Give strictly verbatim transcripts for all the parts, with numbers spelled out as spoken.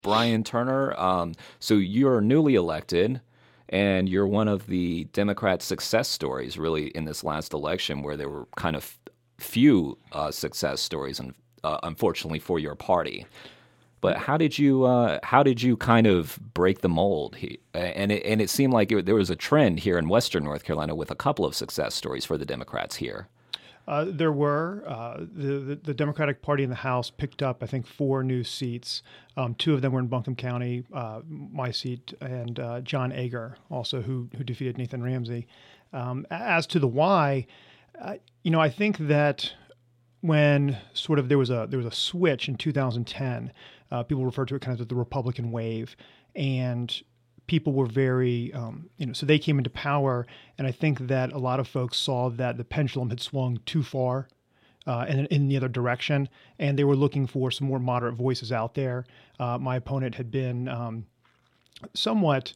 Brian Turner. Um, so you're newly elected, and you're one of the Democrat success stories, really, in this last election, where there were kind of few uh, success stories, and uh, unfortunately for your party. But how did you uh, how did you kind of break the mold? He, and it, and it seemed like it, there was a trend here in Western North Carolina with a couple of success stories for the Democrats here. Uh, there were. Uh, the, the the Democratic Party in the House picked up, I think, four new seats. Um, two of them were in Buncombe County, uh, my seat, and uh, John Ager, also who who defeated Nathan Ramsey. Um, as to the why, uh, you know, I think that when sort of there was a there was a switch in two thousand ten, uh, people refer to it kind of as the Republican wave, and people were very, um, you know, so they came into power, and I think that a lot of folks saw that the pendulum had swung too far uh, in, in the other direction, and they were looking for some more moderate voices out there. Uh, my opponent had been um, somewhat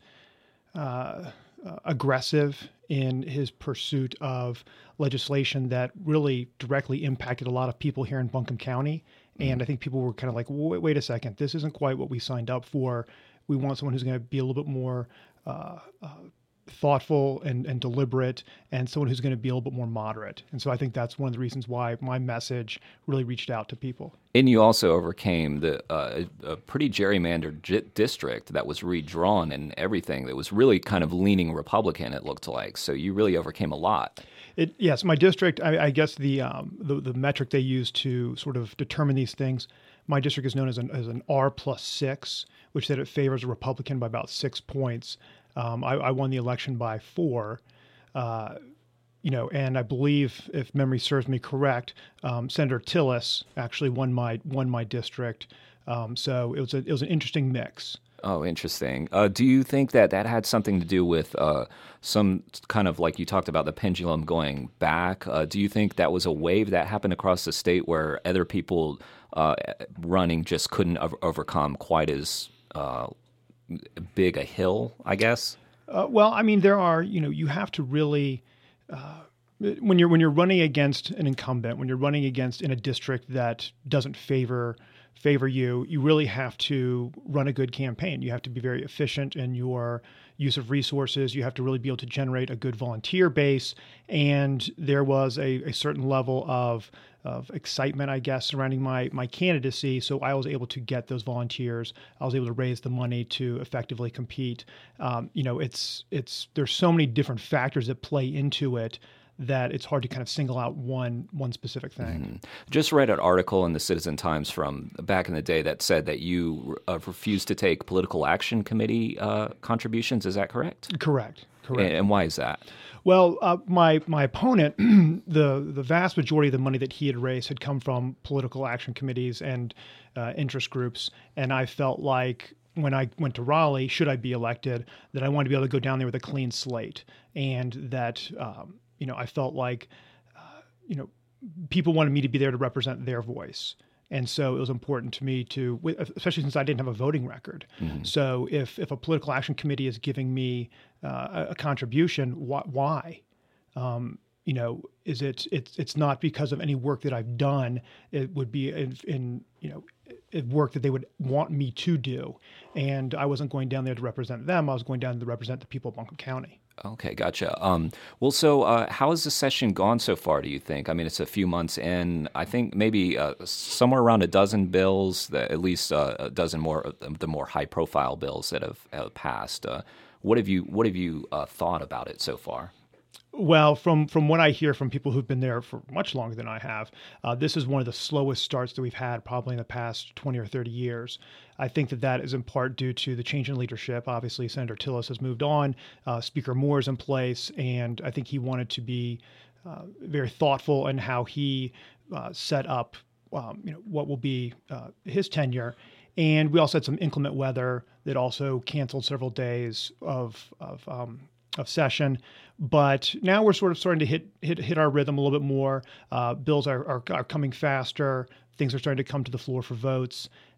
uh, uh, aggressive in his pursuit of legislation that really directly impacted a lot of people here in Buncombe County. And I think people were kind of like, wait, wait a second, this isn't quite what we signed up for. We want someone who's going to be a little bit more uh, uh, thoughtful and, and deliberate, and someone who's going to be a little bit more moderate. And so I think that's one of the reasons why my message really reached out to people. And you also overcame the uh, a pretty gerrymandered j- district that was redrawn and everything that was really kind of leaning Republican, it looked like. So you really overcame a lot. It, yes, my district, I, I guess the, um, the the metric they use to sort of determine these things, my district is known as an, as an R plus six, which said it favors a Republican by about six points. Um, I, I won the election by four. Uh, you know, and I believe, if memory serves me correct, um, Senator Tillis actually won my won my district. Um, so it was a, it was an interesting mix. Oh, interesting. Uh, do you think that that had something to do with uh, some kind of, like you talked about, the pendulum going back? Uh, do you think that was a wave that happened across the state where other people uh, running just couldn't over- overcome quite as uh, big a hill, I guess? Uh, well, I mean, there are, you know, you have to really, uh, when you're when you're running against an incumbent, when you're running against in a district that doesn't favor favor you, you really have to run a good campaign. You have to be very efficient in your use of resources. You have to really be able to generate a good volunteer base. And there was a, a certain level of of excitement, I guess, surrounding my my candidacy. So I was able to get those volunteers. I was able to raise the money to effectively compete. Um, you know, it's it's there's so many different factors that play into it that it's hard to kind of single out one one specific thing. Mm-hmm. Just read an article in the Citizen Times from back in the day that said that you uh, refused to take political action committee uh, contributions. Is that correct? Correct. Correct. And, and why is that? Well, uh, my my opponent, the the vast majority of the money that he had raised had come from political action committees and uh, interest groups, and I felt like when I went to Raleigh, should I be elected, that I wanted to be able to go down there with a clean slate, and that um, you know I felt like uh, you know people wanted me to be there to represent their voice. And so it was important to me to, especially since I didn't have a voting record. Mm-hmm. So if, if a political action committee is giving me uh, a contribution, wh- why? Um, you know, is it, it's, it's not because of any work that I've done. It would be in, in you know, work that they would want me to do. And I wasn't going down there to represent them. I was going down to represent the people of Buncombe County. Okay, gotcha. Um, well, so uh, how has the session gone so far, do you think? I mean, it's a few months in. I think maybe uh, somewhere around a dozen bills, that at least uh, a dozen more of the more high-profile bills that have, have passed. Uh, what have you What have you uh, thought about it so far? Well, from, from what I hear from people who've been there for much longer than I have, uh, this is one of the slowest starts that we've had probably in the past twenty or thirty years. I think that that is in part due to the change in leadership. Obviously, Senator Tillis has moved on, uh, Speaker Moore is in place, and I think he wanted to be uh, very thoughtful in how he uh, set up um, you know, what will be uh, his tenure. And we also had some inclement weather that also canceled several days of, of um, of session, but now we're sort of starting to hit hit hit our rhythm a little bit more. Uh, bills are, are are coming faster. Things are starting to come to the floor for votes,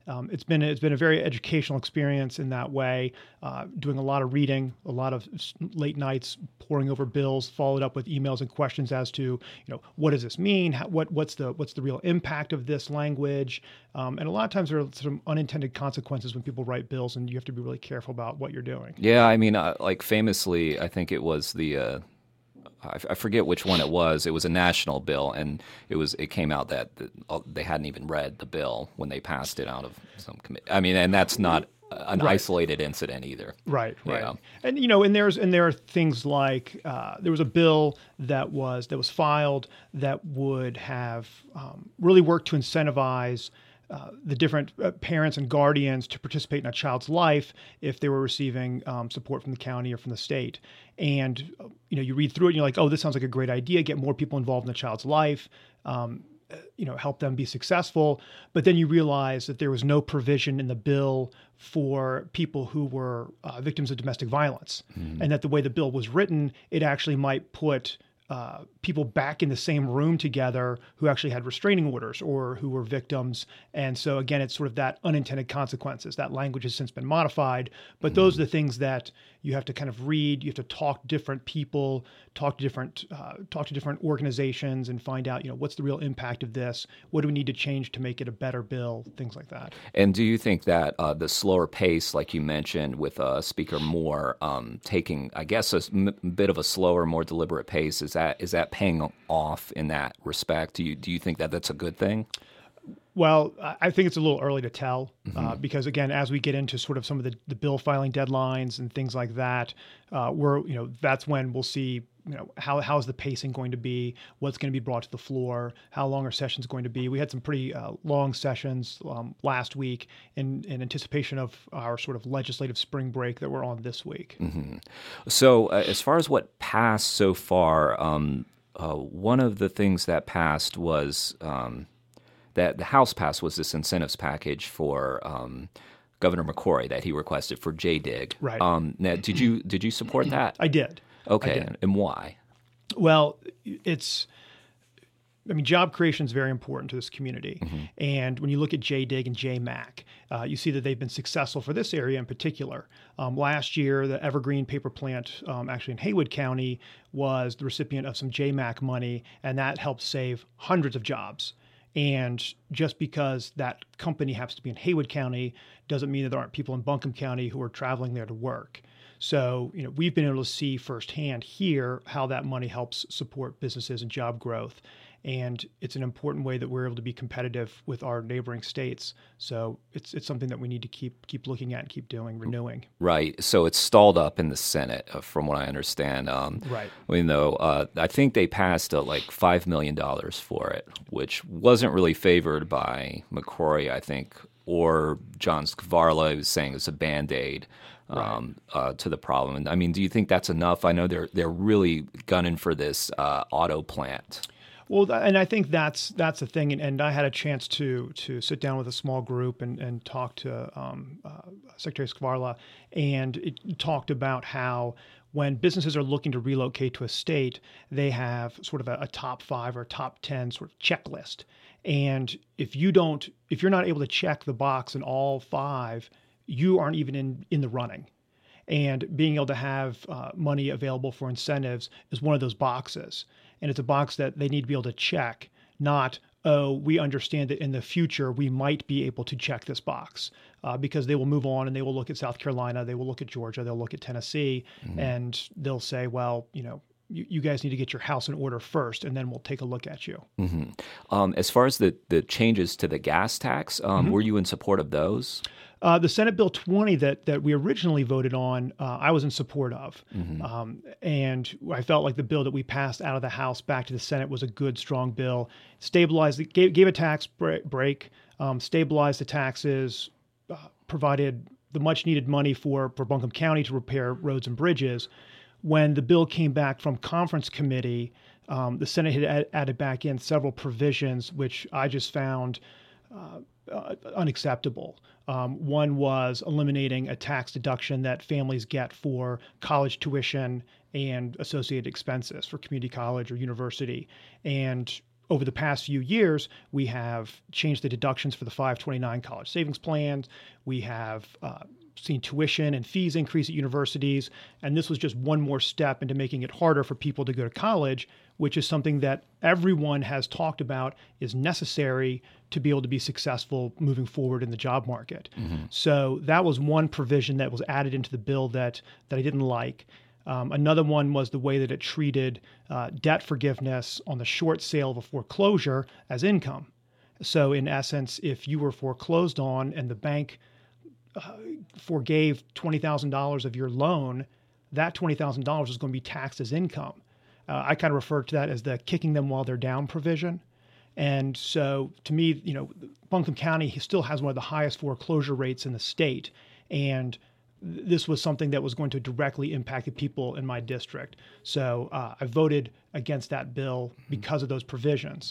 um, it's been it's been a very educational experience in that way. Uh, doing a lot of reading, a lot of late nights poring over bills, followed up with emails and questions as to, you know, what does this mean? How, what what's the what's the real impact of this language? Um, and a lot of times there are some unintended consequences when people write bills, and you have to be really careful about what you're doing. Yeah, I mean, uh, like famously, I think it was the. Uh... I, I forget which one it was. It was a national bill, and it was it came out that the, they hadn't even read the bill when they passed it out of some committee. I mean, and that's not an right. isolated incident either. Right, right. Yeah. And you know, and there's and there are things like uh, there was a bill that was that was filed that would have um, really worked to incentivize Uh, the different uh, parents and guardians to participate in a child's life if they were receiving um, support from the county or from the state. And, uh, you know, you read through it and you're like, oh, this sounds like a great idea. Get more people involved in the child's life, um, you know, help them be successful. But then you realize that there was no provision in the bill for people who were uh, victims of domestic violence. Mm-hmm. And that the way the bill was written, it actually might put Uh, people back in the same room together who actually had restraining orders or who were victims. And so again, it's sort of that unintended consequences. That language has since been modified, but mm-hmm. those are the things that you have to kind of read. You have to talk to different people, talk to different, uh, talk to different organizations, and find out, you know, what's the real impact of this? What do we need to change to make it a better bill? Things like that. And do you think that uh, the slower pace, like you mentioned, with uh, Speaker Moore um, taking, I guess, a m- bit of a slower, more deliberate pace, is that is that paying off in that respect? Do you do you think that that's a good thing? Well, I think it's a little early to tell mm-hmm. uh, because, again, as we get into sort of some of the, the bill filing deadlines and things like that, uh, we're you know that's when we'll see you know how how's the pacing going to be, what's going to be brought to the floor, how long are sessions going to be. We had some pretty uh, long sessions um, last week in, in anticipation of our sort of legislative spring break that we're on this week. Mm-hmm. So uh, as far as what passed so far, um, uh, one of the things that passed was. Um, that the House passed was this incentives package for um, Governor McCrory that he requested for J DIG. Right. Um, now, did you did you support that? I did. Okay, I did. And why? Well, it's. I mean, job creation is very important to this community. Mm-hmm. And when you look at J DIG and J MAC, uh, you see that they've been successful for this area in particular. Um, last year, the Evergreen paper plant, um, actually in Haywood County, was the recipient of some J MAC money, and that helped save hundreds of jobs. And just because that company happens to be in Haywood County doesn't mean that there aren't people in Buncombe County who are traveling there to work. So, you know, we've been able to see firsthand here how that money helps support businesses and job growth. And it's an important way that we're able to be competitive with our neighboring states. So it's it's something that we need to keep keep looking at and keep doing, renewing. Right. So it's stalled up in the Senate, uh, from what I understand. Um, right. You know, uh, I think they passed uh, like five million dollars for it, which wasn't really favored by McCrory, I think, or John Skvarla, who was saying it's a Band-Aid. Um, right. uh, to the problem. And I mean, do you think that's enough? I know they're they're really gunning for this uh, auto plant. Well, and I think that's that's the thing. And, and I had a chance to to sit down with a small group and, and talk to um, uh, Secretary Skvarla, and it talked about how when businesses are looking to relocate to a state, they have sort of a, a top five or top ten sort of checklist. And if you don't, if you're not able to check the box in all five, you aren't even in, in the running. And being able to have uh, money available for incentives is one of those boxes. And it's a box that they need to be able to check, not, oh, we understand that in the future we might be able to check this box, uh, because they will move on and they will look at South Carolina, they will look at Georgia, they'll look at Tennessee, mm-hmm. and they'll say, well, you know, you, you guys need to get your house in order first, and then we'll take a look at you. Mm-hmm. Um, as far as the, the changes to the gas tax, um, mm-hmm. were you in support of those? Uh, the Senate Bill twenty that that we originally voted on, uh, I was in support of. Mm-hmm. Um, and I felt like the bill that we passed out of the House back to the Senate was a good, strong bill. Stabilized, gave, gave a tax break, um, stabilized the taxes, uh, provided the much-needed money for, for Buncombe County to repair roads and bridges. When the bill came back from conference committee, um, the Senate had ad- added back in several provisions, which I just found uh, uh, unacceptable. Um, one was eliminating a tax deduction that families get for college tuition and associated expenses for community college or university. And over the past few years, we have changed the deductions for the five twenty-nine college savings plans. We have uh, seen tuition and fees increase at universities. And this was just one more step into making it harder for people to go to college, which is something that everyone has talked about is necessary to be able to be successful moving forward in the job market. Mm-hmm. So that was one provision that was added into the bill that, that I didn't like. Um, another one was the way that it treated uh, debt forgiveness on the short sale of a foreclosure as income. So in essence, if you were foreclosed on and the bank uh, forgave twenty thousand dollars of your loan, that twenty thousand dollars is going to be taxed as income. Uh, I kind of refer to that as the kicking them while they're down provision. And so to me, you know, Buncombe County still has one of the highest foreclosure rates in the state. And this was something that was going to directly impact the people in my district. So uh, I voted against that bill because of those provisions.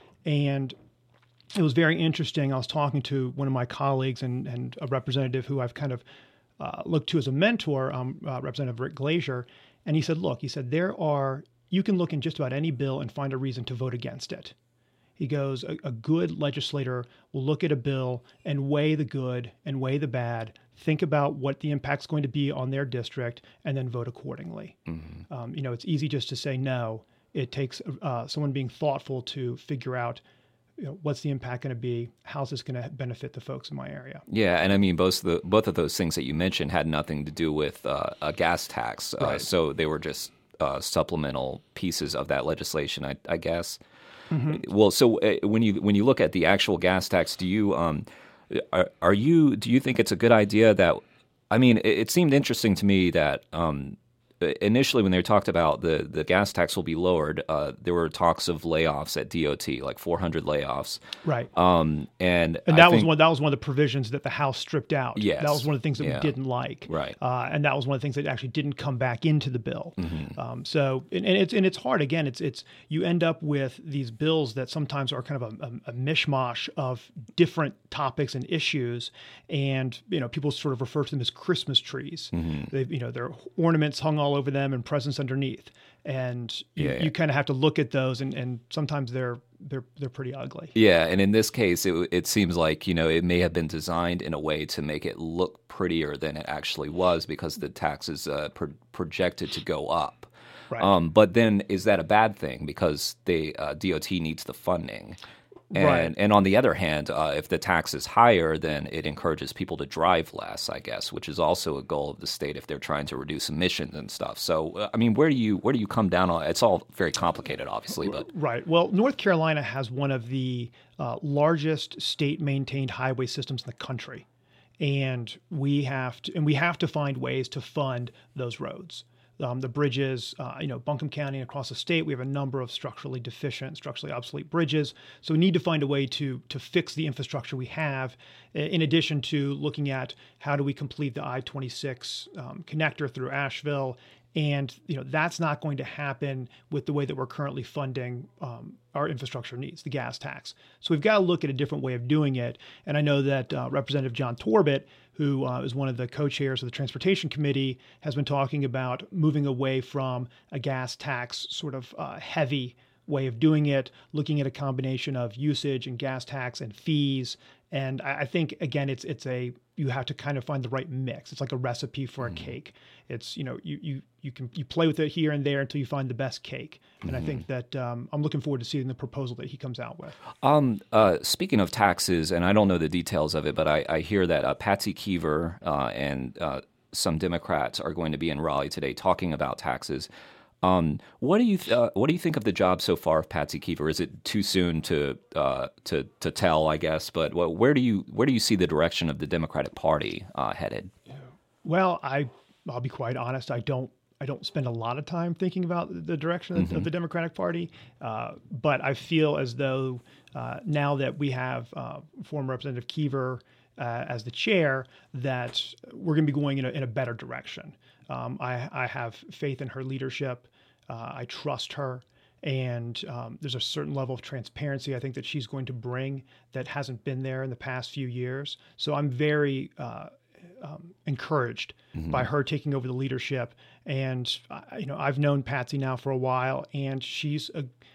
And it was very interesting. I was talking to one of my colleagues and, and a representative who I've kind of uh, looked to as a mentor, um, uh, Representative Rick Glazier. And he said, look, he said, there are, you can look in just about any bill and find a reason to vote against it. He goes, a, a good legislator will look at a bill and weigh the good and weigh the bad, think about what the impact's going to be on their district, and then vote accordingly. Mm-hmm. Um, you know, it's easy just to say no. It takes uh, someone being thoughtful to figure out, you know, what's the impact going to be? How's this going to benefit the folks in my area? Yeah, and I mean, both of the both of those things that you mentioned had nothing to do with uh, a gas tax, uh, right. So they were just uh, supplemental pieces of that legislation, I, I guess. Mm-hmm. Well, so uh, when you when you look at the actual gas tax, do you um, are, are you do you think it's a good idea that? I mean, it, it seemed interesting to me that. Um, Initially, when they talked about the, the gas tax will be lowered, uh, there were talks of layoffs at D O T, like four hundred layoffs. Right. Um, and and that I think, was one that was one of the provisions that the House stripped out. Yes. That was one of the things that yeah. we didn't like. Right. Uh, and that was one of the things that actually didn't come back into the bill. Mm-hmm. Um, so and, and it's and it's hard. Again, it's it's you end up with these bills that sometimes are kind of a, a, a mishmash of different topics and issues, and you know people sort of refer to them as Christmas trees. Mm-hmm. They you know there are ornaments hung all over them and presents underneath, and you, yeah, yeah. you kind of have to look at those, and, and sometimes they're they're they're pretty ugly. Yeah, and in this case, it it seems like you know it may have been designed in a way to make it look prettier than it actually was because the tax is uh, pro- projected to go up. Right. Um, but then, is that a bad thing because the uh, D O T needs the funding? And, right. and on the other hand, uh, if the tax is higher, then it encourages people to drive less, I guess, which is also a goal of the state if they're trying to reduce emissions and stuff. So, uh, I mean, where do you where do you come down on? It's all very complicated, obviously, but right. Well, North Carolina has one of the uh, largest state-maintained highway systems in the country, and we have to and we have to find ways to fund those roads. Um, the bridges, uh, you know, Buncombe County and across the state, we have a number of structurally deficient, structurally obsolete bridges. So we need to find a way to to fix the infrastructure we have, in addition to looking at how do we complete the I twenty-six um, connector through Asheville. And, you know, that's not going to happen with the way that we're currently funding um, our infrastructure needs, the gas tax. So we've got to look at a different way of doing it. And I know that uh, Representative John Torbett, who uh, is one of the co-chairs of the Transportation Committee, has been talking about moving away from a gas tax sort of uh, heavy way of doing it, looking at a combination of usage and gas tax and fees. And I, I think, again, it's it's a you have to kind of find the right mix. It's like a recipe for mm-hmm. a cake. It's, you know, you you you can you play with it here and there until you find the best cake. And mm-hmm. I think that um, I'm looking forward to seeing the proposal that he comes out with. Um, uh, speaking of taxes, and I don't know the details of it, but I, I hear that uh, Patsy Keever uh, and uh, some Democrats are going to be in Raleigh today talking about taxes. Um, what do you th- uh, what do you think of the job so far of Patsy Keever? Is it too soon to uh, to to tell, I guess? But well, where do you where do you see the direction of the Democratic Party uh, headed? Well, I I'll be quite honest. I don't I don't spend a lot of time thinking about the direction mm-hmm. of the Democratic Party, uh, but I feel as though uh, now that we have uh, former Representative Keever uh, as the chair, that we're going to be going in a, in a better direction. Um, I, I have faith in her leadership. Uh, I trust her. And um, there's a certain level of transparency I think that she's going to bring that hasn't been there in the past few years. So I'm very uh, um, encouraged mm-hmm. by her taking over the leadership. And, uh, you know, I've known Patsy now for a while, and she's a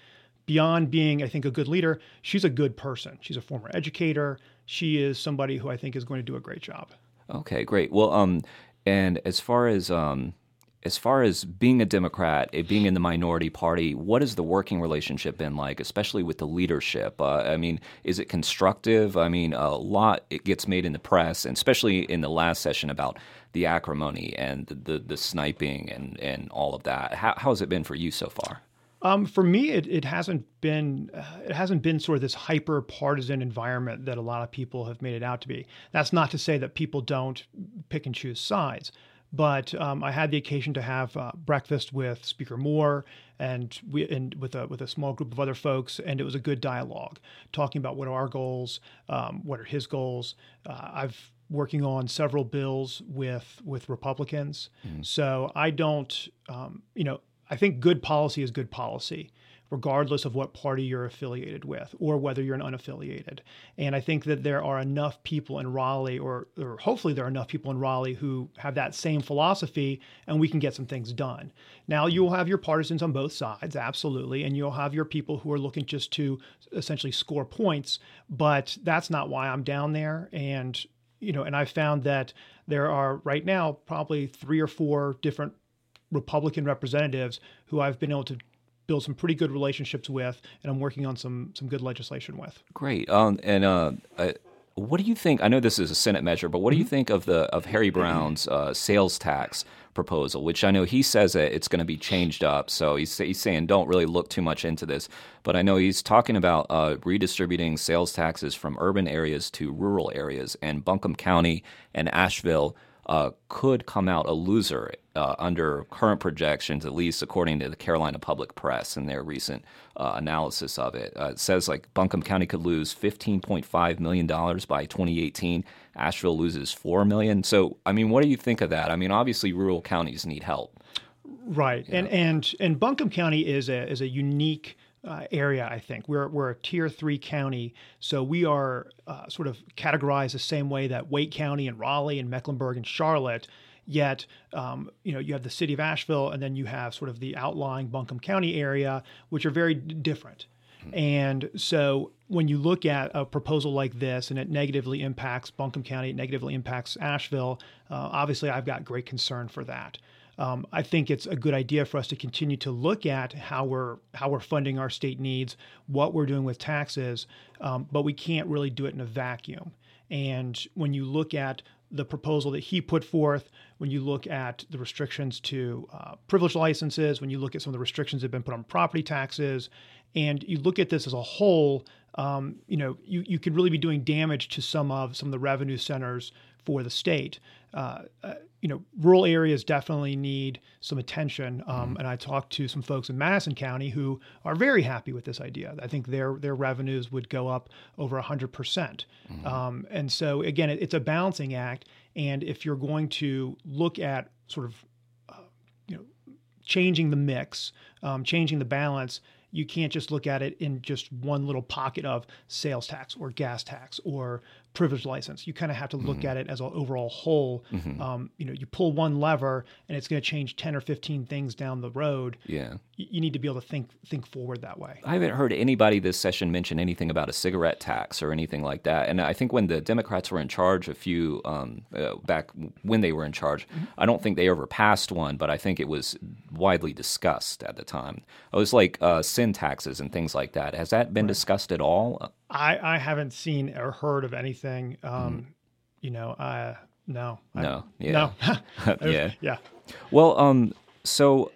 beyond being, I think, a good leader, she's a good person. She's a former educator. She is somebody who I think is going to do a great job. Okay, great. Well, um, and as far as um, as far as being a Democrat, eh, being in the minority party, what has the working relationship been like, especially with the leadership? Uh, I mean, is it constructive? I mean, a lot it gets made in the press, and especially in the last session about the acrimony and the the, the sniping and, and all of that. How, how has it been for you so far? Um, for me, it, it hasn't been uh, it hasn't been sort of this hyper partisan environment that a lot of people have made it out to be. That's not to say that people don't pick and choose sides, but um, I had the occasion to have uh, breakfast with Speaker Moore and we and with a with a small group of other folks, and it was a good dialogue, talking about what are our goals, um, what are his goals. Uh, I've working on several bills with with Republicans, mm-hmm. so I don't, um, you know. I think good policy is good policy, regardless of what party you're affiliated with or whether you're an unaffiliated. And I think that there are enough people in Raleigh, or, or hopefully there are enough people in Raleigh who have that same philosophy, and we can get some things done. Now, you will have your partisans on both sides, absolutely, and you'll have your people who are looking just to essentially score points, but that's not why I'm down there. And, you know, and I found that there are right now probably three or four different Republican representatives who I've been able to build some pretty good relationships with, and I'm working on some some good legislation with. Great. Um, and uh, uh, what do you think? I know this is a Senate measure, but what do you think of the of Harry Brown's uh, sales tax proposal? Which I know he says that it's going to be changed up. So he's he's saying don't really look too much into this. But I know he's talking about uh, redistributing sales taxes from urban areas to rural areas, and Buncombe County and Asheville Uh, could come out a loser uh, under current projections, at least according to the Carolina Public Press and their recent uh, analysis of it. Uh, it says like Buncombe County could lose fifteen point five million dollars by twenty eighteen. Asheville loses four million dollars. So, I mean, what do you think of that? I mean, obviously rural counties need help. Right. Yeah. And and and Buncombe County is a is a unique Uh, area, I think. We're we're a tier three county, so we are uh, sort of categorized the same way that Wake County and Raleigh and Mecklenburg and Charlotte. Yet, um, you know, you have the city of Asheville, and then you have sort of the outlying Buncombe County area, which are very d- different. Mm-hmm. And so, when you look at a proposal like this, and it negatively impacts Buncombe County, it negatively impacts Asheville. Uh, obviously, I've got great concern for that. Um, I think it's a good idea for us to continue to look at how we're how we're funding our state needs, what we're doing with taxes, um, but we can't really do it in a vacuum. And when you look at the proposal that he put forth, when you look at the restrictions to uh, privilege licenses, when you look at some of the restrictions that have been put on property taxes, and you look at this as a whole, um, you know, you, you could really be doing damage to some of some of the revenue centers for the state. Uh, uh, you know, rural areas definitely need some attention. Um, mm-hmm. And I talked to some folks in Madison County who are very happy with this idea. I think their their revenues would go up over one hundred percent. Mm-hmm. Um, and so, again, it, it's a balancing act. And if you're going to look at sort of, uh, you know, changing the mix, um, changing the balance, you can't just look at it in just one little pocket of sales tax or gas tax or privilege license. You kind of have to look mm-hmm. at it as an overall whole. Mm-hmm. Um, you know, you pull one lever and it's going to change ten or fifteen things down the road. Yeah. You, you need to be able to think think forward that way. I haven't heard anybody this session mention anything about a cigarette tax or anything like that. And I think when the Democrats were in charge a few, um, uh, back when they were in charge, mm-hmm. I don't think they ever passed one, but I think it was widely discussed at the time. It was like uh, sin taxes and things like that. Has that been right. discussed at all? I, I haven't seen or heard of anything. Um, mm. You know, uh, no. No. I, yeah. No. yeah. Yeah. Well, um, so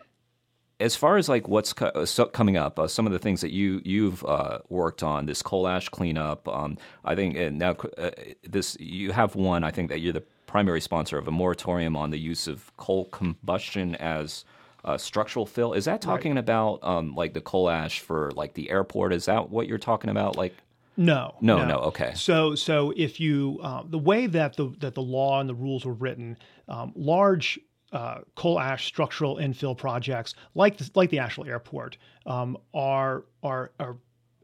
as far as like what's co- so coming up, uh, some of the things that you you've uh, worked on, this coal ash cleanup. Um, I think and now uh, this you have one. I think that you're the primary sponsor of a moratorium on the use of coal combustion as Uh, structural fill. Is that talking right. about um, like the coal ash for like the airport? Is that what you're talking about? Like, no, no, no. no okay. So, so if you uh, the way that the that the law and the rules were written, um, large uh, coal ash structural infill projects like the, like the Asheville Airport um, are are are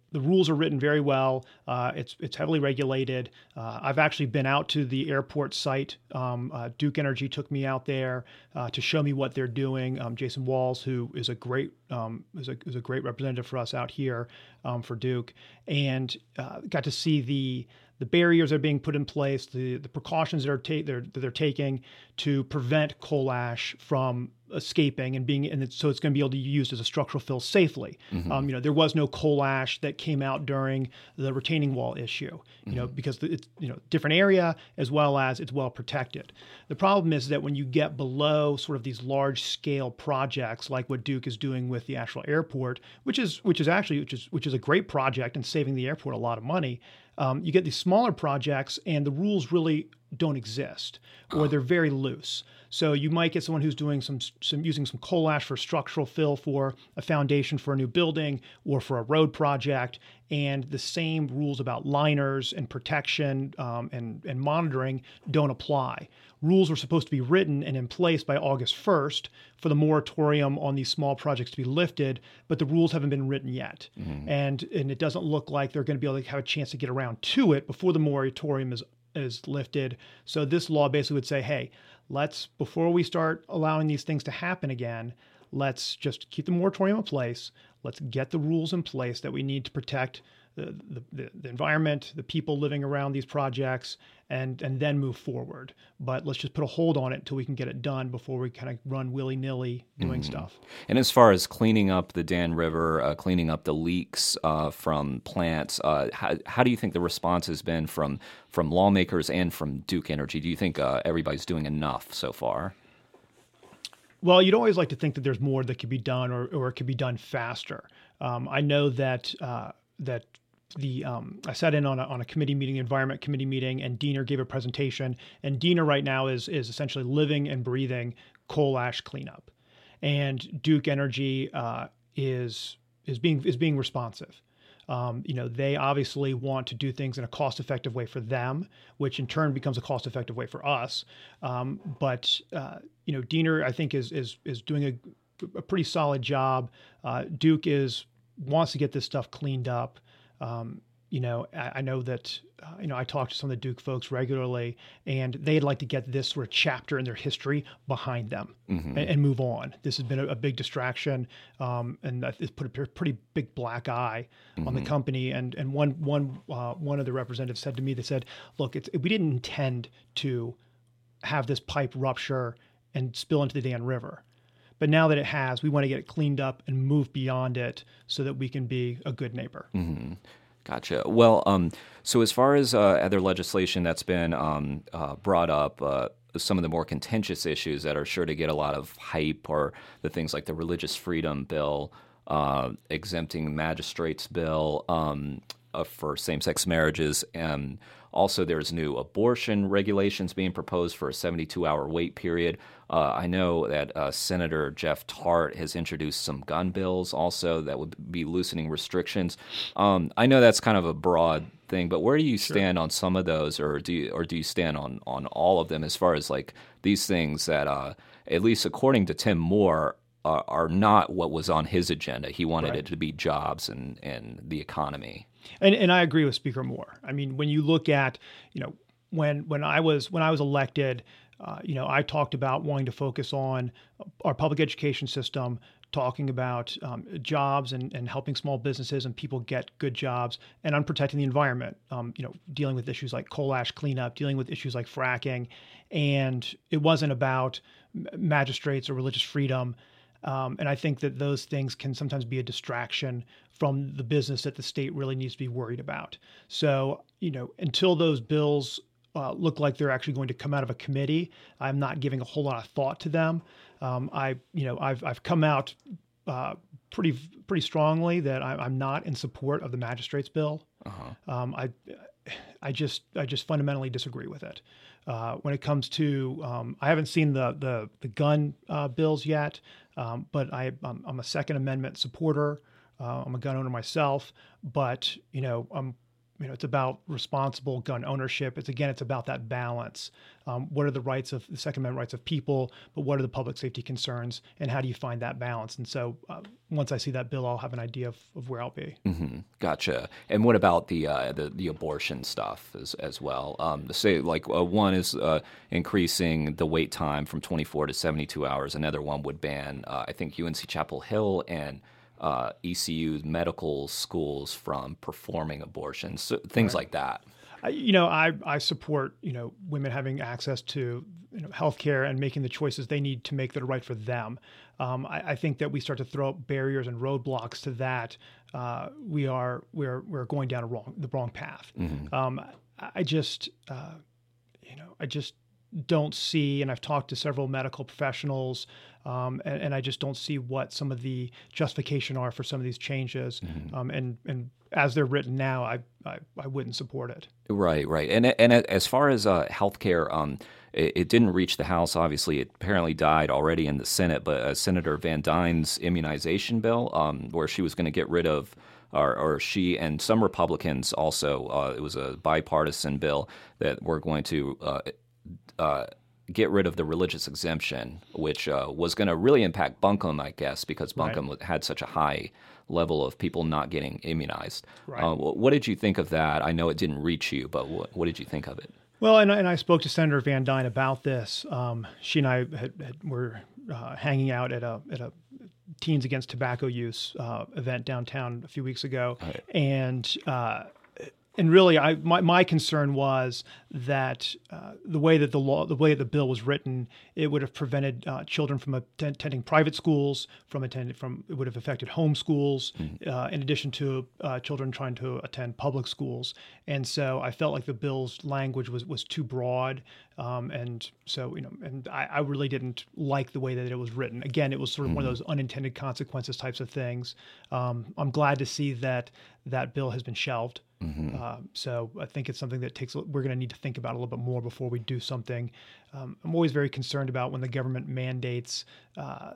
the rules are written very well. Uh, it's it's heavily regulated. Uh, I've actually been out to the airport site. Um, uh, Duke Energy took me out there uh, to show me what they're doing. Um, Jason Walls, who is a great um, is a is a great representative for us out here um, for Duke, and uh, got to see the the barriers that are being put in place, the the precautions that are ta- they're that they're taking to prevent coal ash from escaping and being, and it's, so it's going to be able to be used as a structural fill safely. Mm-hmm. Um, you know, there was no coal ash that came out during the retaining wall issue, you mm-hmm. know, because it's, you know, different area as well as it's well protected. The problem is that when you get below sort of these large scale projects like what Duke is doing with the Asheville Airport, which is which is actually which is which is a great project and saving the airport a lot of money. Um, you get these smaller projects and the rules really don't exist, or they're very loose. So you might get someone who's doing some, some using some coal ash for structural fill for a foundation for a new building or for a road project, and the same rules about liners and protection um, and, and monitoring don't apply. Rules were supposed to be written and in place by August first for the moratorium on these small projects to be lifted, but the rules haven't been written yet. Mm-hmm. And, and it doesn't look like they're going to be able to have a chance to get around to it before the moratorium is is lifted. So this law basically would say, hey, let's, before we start allowing these things to happen again, let's just keep the moratorium in place. Let's get the rules in place that we need to protect the, the, the environment, the people living around these projects, and, and then move forward. But let's just put a hold on it until we can get it done before we kind of run willy-nilly doing mm-hmm. stuff. And as far as cleaning up the Dan River, uh, cleaning up the leaks uh, from plants, uh, how, how do you think the response has been from, from lawmakers and from Duke Energy? Do you think uh, everybody's doing enough so far? Well, you'd always like to think that there's more that could be done, or, or it could be done faster. Um, I know that uh, that the um, I sat in on a, on a committee meeting, environment committee meeting, and Diener gave a presentation. And Diener right now is is essentially living and breathing coal ash cleanup, and Duke Energy uh, is is being is being responsive. Um, you know, they obviously want to do things in a cost-effective way for them, which in turn becomes a cost-effective way for us. Um, but uh, you know, Diener, I think, is is is doing a, a pretty solid job. Uh, Duke is wants to get this stuff cleaned up. Um, you know, I, I know that uh, you know I talk to some of the Duke folks regularly, and they'd like to get this sort of chapter in their history behind them mm-hmm. and, and move on. This has been a, a big distraction, um, and it's put a pretty big black eye mm-hmm. on the company. And and one one uh, one of the representatives said to me, they said, "Look, it's, we didn't intend to have this pipe rupture and spill into the Dan River." But now that it has, we want to get it cleaned up and move beyond it so that we can be a good neighbor. Mm-hmm. Gotcha. Well, um, so as far as uh, other legislation that's been um, uh, brought up, uh, some of the more contentious issues that are sure to get a lot of hype are the things like the Religious Freedom Bill, uh, exempting magistrates bill um, uh, for same-sex marriages, and also there's new abortion regulations being proposed for a seventy-two hour wait period. Uh, I know that uh, Senator Jeff Tart has introduced some gun bills also that would be loosening restrictions. Um, I know that's kind of a broad thing, but where do you stand sure. on some of those, or do you, or do you stand on, on all of them as far as like these things that, uh, at least according to Tim Moore, uh, are not what was on his agenda? He wanted right. it to be jobs and, and the economy. And and I agree with Speaker Moore. I mean, when you look at, you know, when when I was when I was elected, uh, you know, I talked about wanting to focus on our public education system, talking about um, jobs and, and helping small businesses and people get good jobs, and on protecting the environment. Um, you know, dealing with issues like coal ash cleanup, dealing with issues like fracking, and it wasn't about magistrates or religious freedom. Um, and I think that those things can sometimes be a distraction from the business that the state really needs to be worried about. So, you know, until those bills uh, look like they're actually going to come out of a committee, I'm not giving a whole lot of thought to them. Um, I, you know, I've I've come out uh, pretty pretty strongly that I, I'm not in support of the magistrates bill. Uh-huh. Um, I I just I just fundamentally disagree with it. Uh, when it comes to, um, I haven't seen the the, the gun uh, bills yet, um, but I, I'm, I'm a Second Amendment supporter. Uh, I'm a gun owner myself, but you know, I'm you know, it's about responsible gun ownership. It's again, it's about that balance. Um, what are the rights of the Second Amendment rights of people, but what are the public safety concerns, and how do you find that balance? And so, uh, once I see that bill, I'll have an idea of, of where I'll be. Mm-hmm. Gotcha. And what about the uh, the, the abortion stuff as as well? Um, say like uh, one is uh, increasing the wait time from twenty-four to seventy-two hours. Another one would ban, uh, I think, U N C Chapel Hill and uh, E C U medical schools from performing abortions, so, things Right. like that. I, you know, I, I support, you know, women having access to, you know, healthcare and making the choices they need to make that are right for them. Um, I, I think that we start to throw up barriers and roadblocks to that. Uh, we are we're we're going down a wrong the wrong path. Mm-hmm. Um, I, I just, uh, you know, I just don't see, and I've talked to several medical professionals, um, and, and I just don't see what some of the justification are for some of these changes. Mm-hmm. Um, and and as they're written now, I, I I wouldn't support it. Right, right. And and as far as uh, healthcare, um, it, it didn't reach the House. Obviously, it apparently died already in the Senate. But uh, Senator Van Dyne's immunization bill, um, where she was going to get rid of, or, or she and some Republicans also, uh, it was a bipartisan bill that were going to uh, uh, get rid of the religious exemption, which uh, was going to really impact Buncombe, I guess, because Buncombe Right. had such a high level of people not getting immunized. Right. Uh, wh- what did you think of that? I know it didn't reach you, but what, what did you think of it? Well, and, and I spoke to Senator Van Dyne about this. Um, she and I had, had, were uh, hanging out at a at a Teens Against Tobacco Use uh, event downtown a few weeks ago, Right. and uh, and really, I my, my concern was that uh, the way that the law, the way the bill was written, it would have prevented uh, children from attend, attending private schools, from attending from it would have affected home schools, mm-hmm. uh, in addition to uh, children trying to attend public schools. And so I felt like the bill's language was was too broad, um, and so you know, and I, I really didn't like the way that it was written. Again, it was sort of mm-hmm. one of those unintended consequences types of things. Um, I'm glad to see that that bill has been shelved. Mm-hmm. Uh, so I think it's something that takes we're going to need to think about a little bit more before we do something. Um, I'm always very concerned about when the government mandates uh,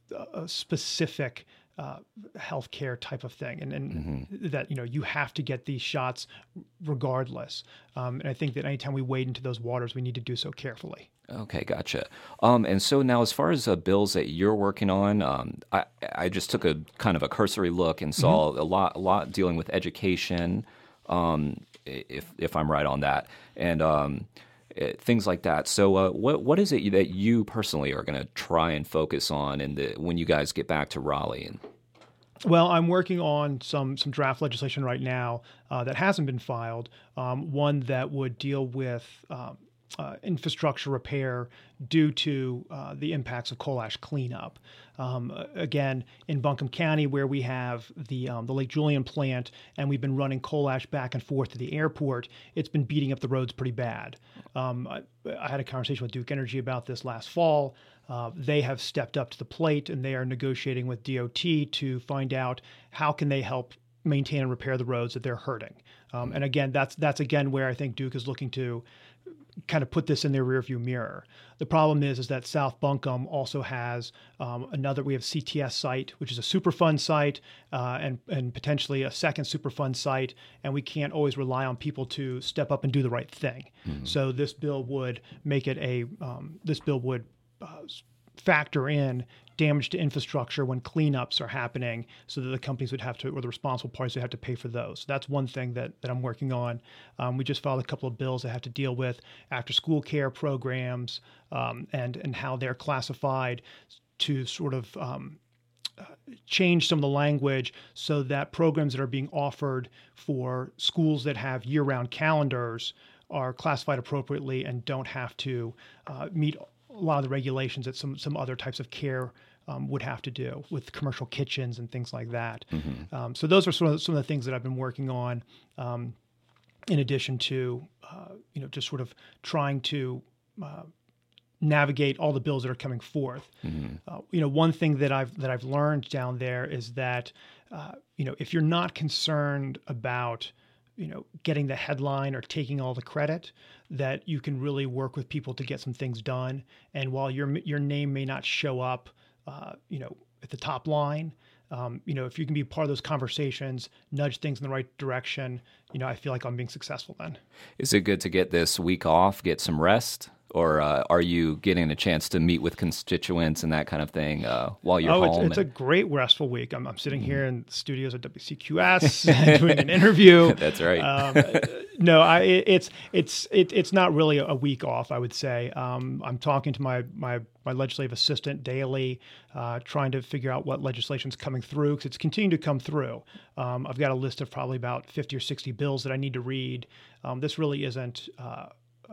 a specific uh, healthcare type of thing, and, and mm-hmm. that you know you have to get these shots regardless. Um, and I think that anytime we wade into those waters, we need to do so carefully. Okay, gotcha. Um, and so now, as far as uh, bills that you're working on, um, I, I just took a kind of a cursory look and saw mm-hmm. a lot, a lot dealing with education. Um, if if I'm right on that, and um, it, things like that. So, uh, what what is it that you personally are going to try and focus on in the when you guys get back to Raleigh? And Well, I'm working on some some draft legislation right now uh, that hasn't been filed. Um, one that would deal with um, uh, infrastructure repair due to uh, the impacts of coal ash cleanup. Um, again, in Buncombe County, where we have the um, the Lake Julian plant, and we've been running coal ash back and forth to the airport, it's been beating up the roads pretty bad. Um, I, I had a conversation with Duke Energy about this last fall. Uh, they have stepped up to the plate, and they are negotiating with D O T to find out how can they help maintain and repair the roads that they're hurting. Um, and again, that's that's again where I think Duke is looking to kind of put this in their rearview mirror. The problem is, is that South Buncombe also has um, another, we have C T S site, which is a Superfund site, uh, and, and potentially a second Superfund site, and we can't always rely on people to step up and do the right thing. Mm-hmm. So this bill would make it a, um, this bill would uh, factor in damage to infrastructure when cleanups are happening, so that the companies would have to, or the responsible parties would have to pay for those. So that's one thing that, that I'm working on. Um, we just filed a couple of bills that have to deal with after school care programs um, and, and how they're classified to sort of um, uh, change some of the language so that programs that are being offered for schools that have year-round calendars are classified appropriately and don't have to uh, meet a lot of the regulations that some some other types of care um, would have to do with commercial kitchens and things like that. Mm-hmm. Um, so those are sort of some of the things that I've been working on, um, in addition to uh, you know just sort of trying to uh, navigate all the bills that are coming forth. Mm-hmm. Uh, you know, one thing that I've that I've learned down there is that uh, you know if you're not concerned about you know, getting the headline or taking all the credit, that you can really work with people to get some things done. And while your your name may not show up, uh, you know, at the top line, um, you know, if you can be part of those conversations, nudge things in the right direction, you know, I feel like I'm being successful then. Is it good to get this week off, get some rest? Or uh, are you getting a chance to meet with constituents and that kind of thing uh, while you're oh, home? it's, it's a great restful week. I'm, I'm sitting here in the studios at W C Q S doing an interview. That's right. Um, no, I, it, it's it's it, it's not really a week off, I would say. Um, I'm talking to my my my legislative assistant daily, uh, trying to figure out what legislation's coming through because it's continuing to come through. Um, I've got a list of probably about fifty or sixty bills that I need to read. Um, this really isn't. Uh, uh,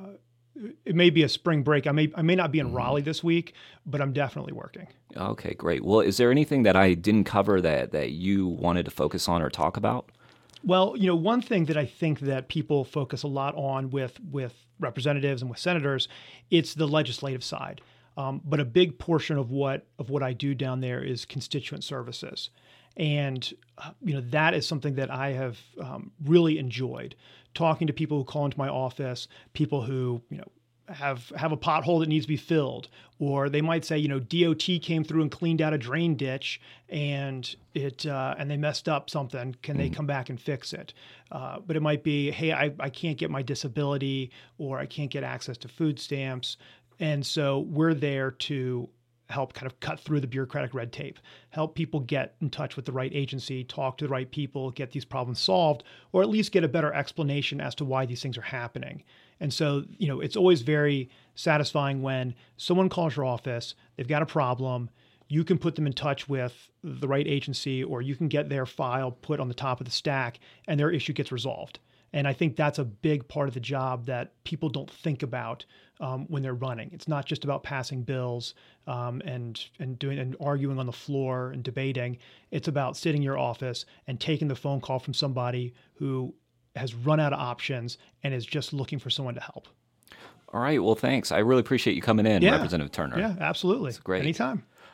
It may be a spring break. I may I may not be in Raleigh this week, but I'm definitely working. Okay, great. Well, is there anything that I didn't cover that, that you wanted to focus on or talk about? Well, you know, one thing that I think that people focus a lot on with with representatives and with senators, it's the legislative side. Um, but a big portion of what of what I do down there is constituent services. And, uh, you know, that is something that I have um, really enjoyed. Talking to people who call into my office, people who, you know, have have a pothole that needs to be filled, or they might say, you know, D O T came through and cleaned out a drain ditch and it uh, and they messed up something. Can they come back and fix it? Uh, but it might be, hey, I, I can't get my disability, or I can't get access to food stamps. And so we're there to help kind of cut through the bureaucratic red tape, help people get in touch with the right agency, talk to the right people, get these problems solved, or at least get a better explanation as to why these things are happening. And so, you know, it's always very satisfying when someone calls your office, they've got a problem, you can put them in touch with the right agency, or you can get their file put on the top of the stack and their issue gets resolved. And I think that's a big part of the job that people don't think about um, when they're running. It's not just about passing bills um, and and doing and arguing on the floor and debating. It's about sitting in your office and taking the phone call from somebody who has run out of options and is just looking for someone to help. All right. Well, thanks. I really appreciate you coming in, Yeah. Representative Turner. Yeah, absolutely. It's great. Anytime.